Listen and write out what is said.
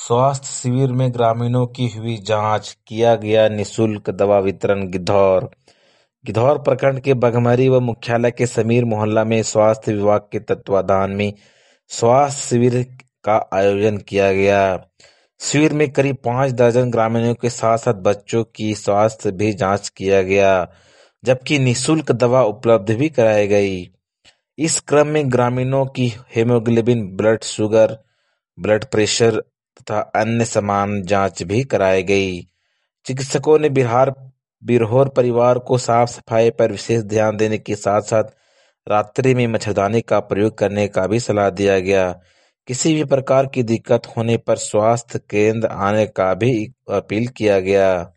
स्वास्थ्य शिविर में ग्रामीणों की हुई जांच, किया गया निःशुल्क दवा वितरण। गिद्धौर प्रखंड के बघमरी व मुख्यालय के समीर मोहल्ला में स्वास्थ्य विभाग के तत्वाधान में स्वास्थ्य शिविर का आयोजन किया गया। शिविर में करीब 5 दर्जन ग्रामीणों के साथ साथ बच्चों की स्वास्थ्य भी जांच किया गया, जबकि निःशुल्क दवा उपलब्ध भी कराई गई। इस क्रम में ग्रामीणों की haemoglobin, blood sugar, blood pressure तथा अन्य समान जांच भी कराई गई। चिकित्सकों ने बिरहोर परिवार को साफ सफाई पर विशेष ध्यान देने के साथ साथ रात्रि में मच्छरदानी का प्रयोग करने का भी सलाह दिया गया। किसी भी प्रकार की दिक्कत होने पर स्वास्थ्य केंद्र आने का भी अपील किया गया।